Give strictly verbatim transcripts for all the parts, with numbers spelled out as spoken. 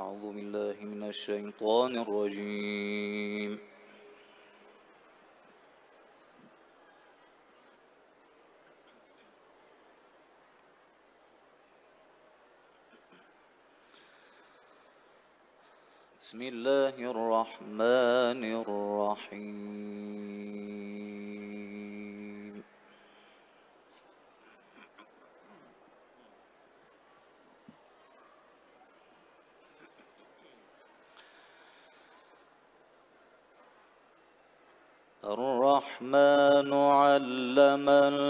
أعوذ بالله من الشيطان الرجيم. بسم الله الرحمن الرحيم. الرحمن علم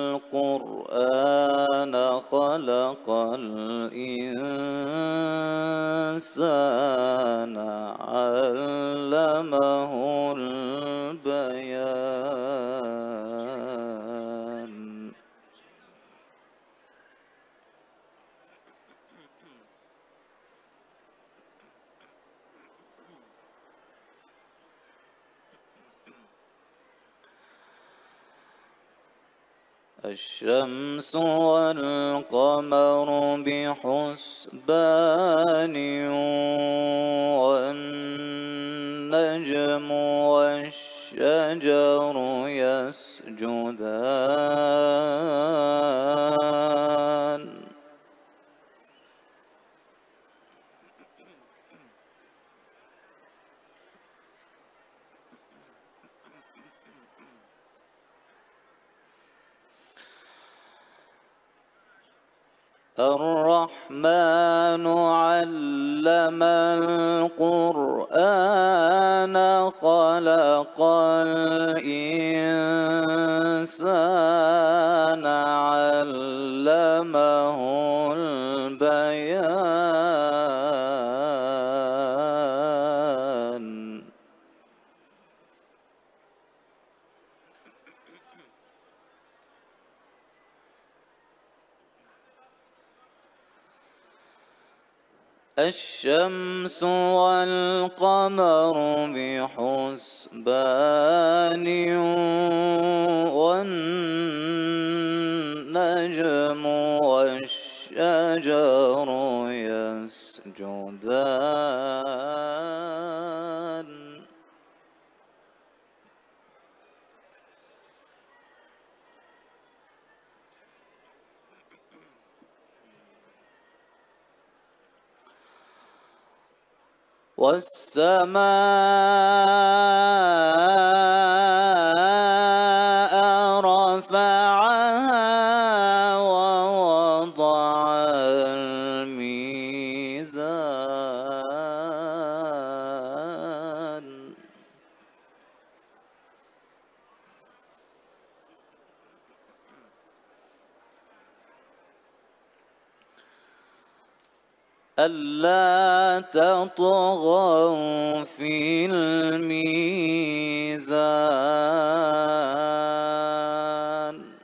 القرآن خلق الإنسان علمه البيان. الشمس والقمر بحسبان والنجم والشجر يسجدان. الرحمن علم القرآن خلق الإنسان علمه البيان. الشمس والقمر بحسبان والنجم والشجر يسجدان. والسماء رفعها ووضع الميزان. ألا تطغوا في الميزان.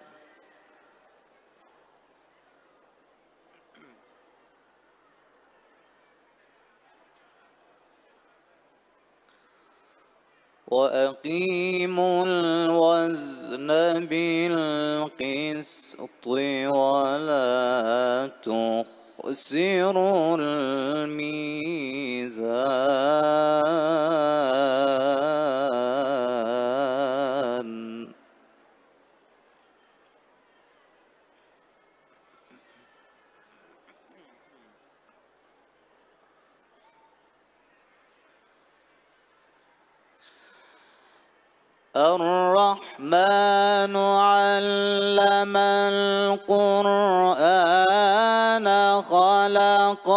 وأقيموا الوزن بالقسط ولا تخسروا الميزان. الرحمن علم القرآن خلق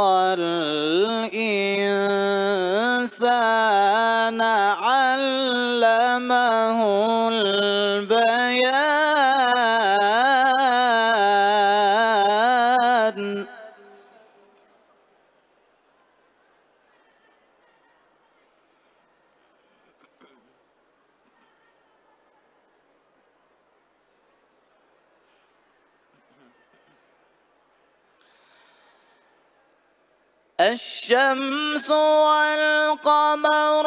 الإنسان علمه البيان. الشمس والقمر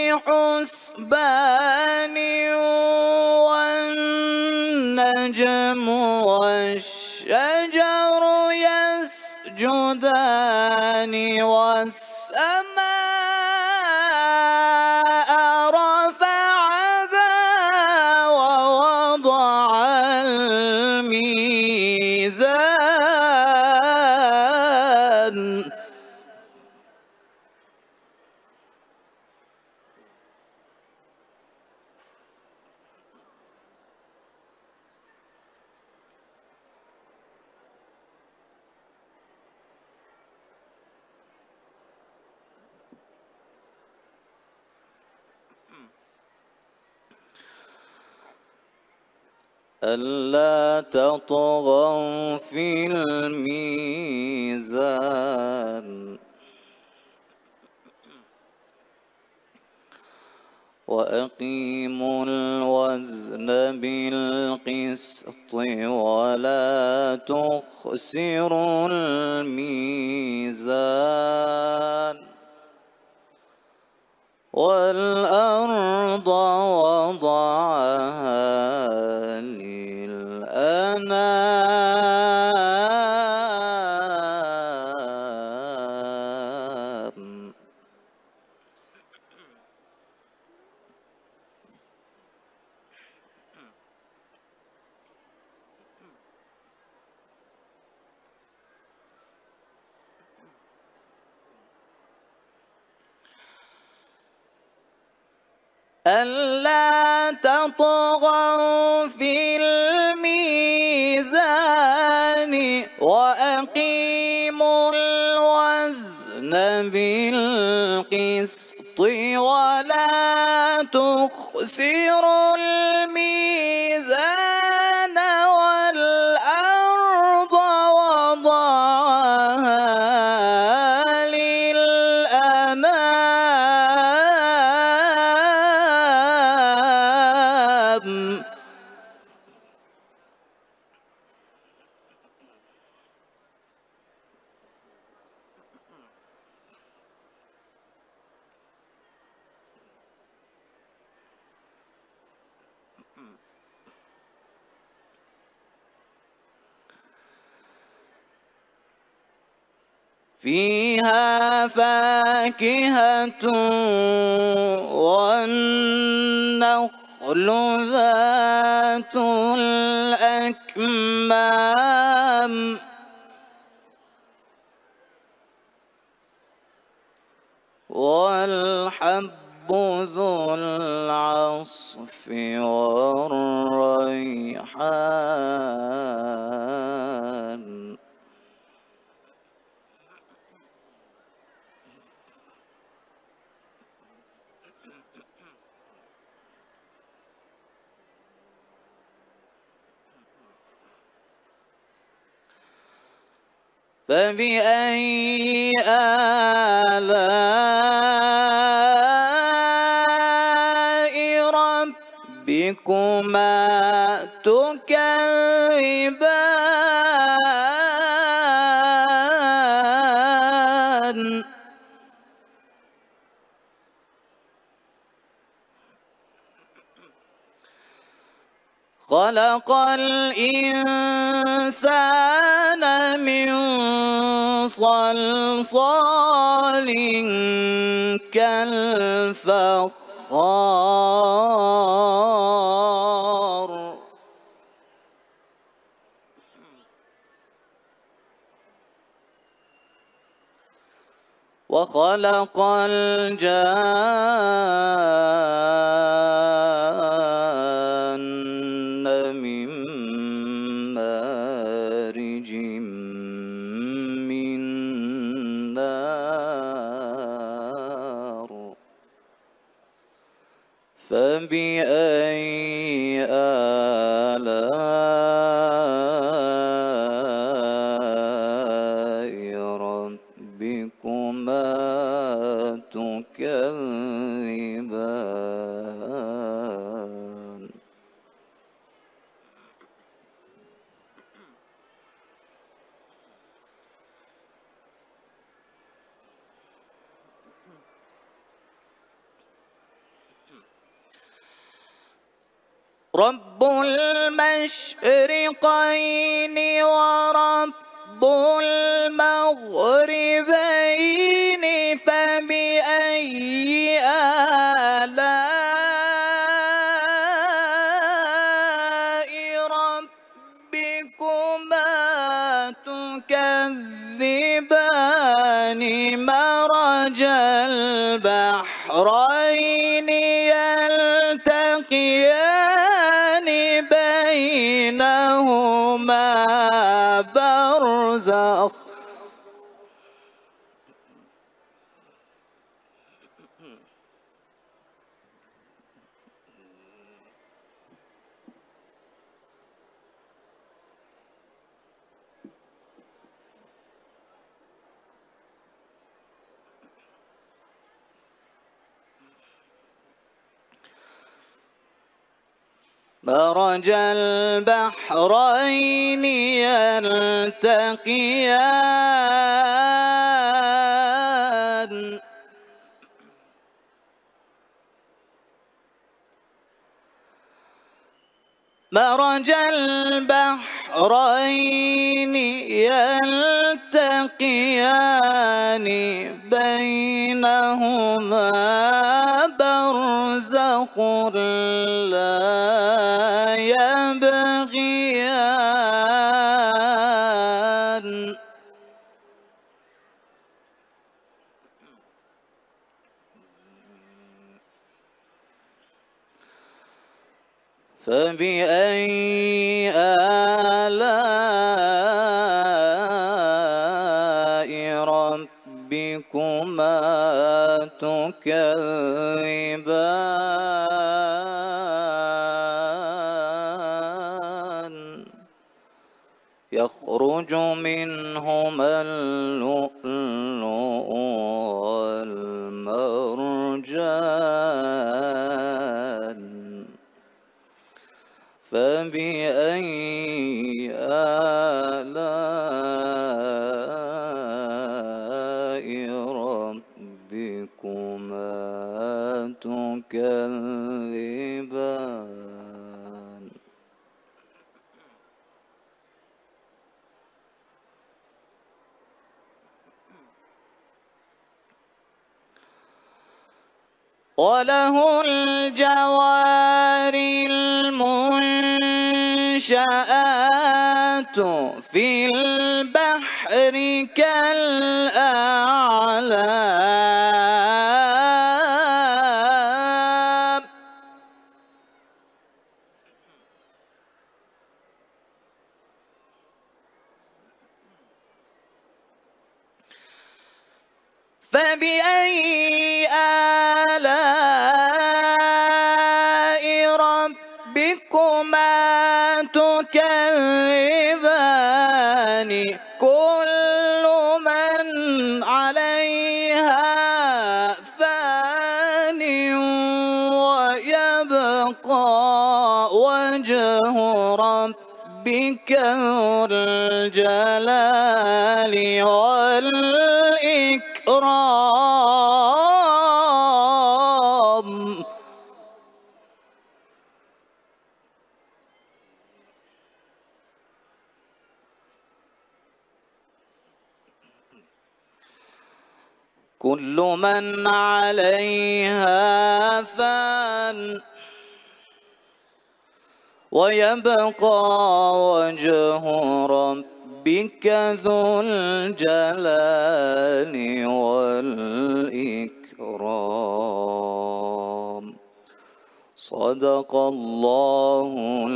بحسبان والنجم والشجر يسجدان والسماء السماء رفعها ووضع الميزان ألا تطغوا في الميزان وأقيموا الوزن بالقسط ولا تخسروا الميزان والأرض وضعها للأنام ألا تطغوا في الميزان وأقيموا الوزن بالقسط ولا تخسروا الميزان والأرض وضعها للأنام فيها فاكهة والنخل ذات الأكمام والحب ذو العصف والريحان فبأي آلاء ربكما تكذبان خلق الإنسان من صلصال كالفخار وخلق الجان من مارج من نار فبأي آلاء ربكما تكذبان رب المشرقين ورب المغربين فبأي آلاء ربكما تكذبان مرج البحرين يلتقيان بينهما برزخ مرج البحرين يلتقيان مرج البحرين يلتقيان بينهما برزخ لا يبغيان فبأي آلاء ربكما تكذبان يخرج منهما اللؤلؤ والمرجان فبأي آلاء ربكما تكذبان وله الجوار المنشآت في البحر كالأعلام فبأي آلاء ربكما تكذبان كل من عليها فان ويبقى وجه ربك ذو الجلال والإكرام كل من عليها فان ويبقى وجه ربك ذو الجلال والإكرام صدق الله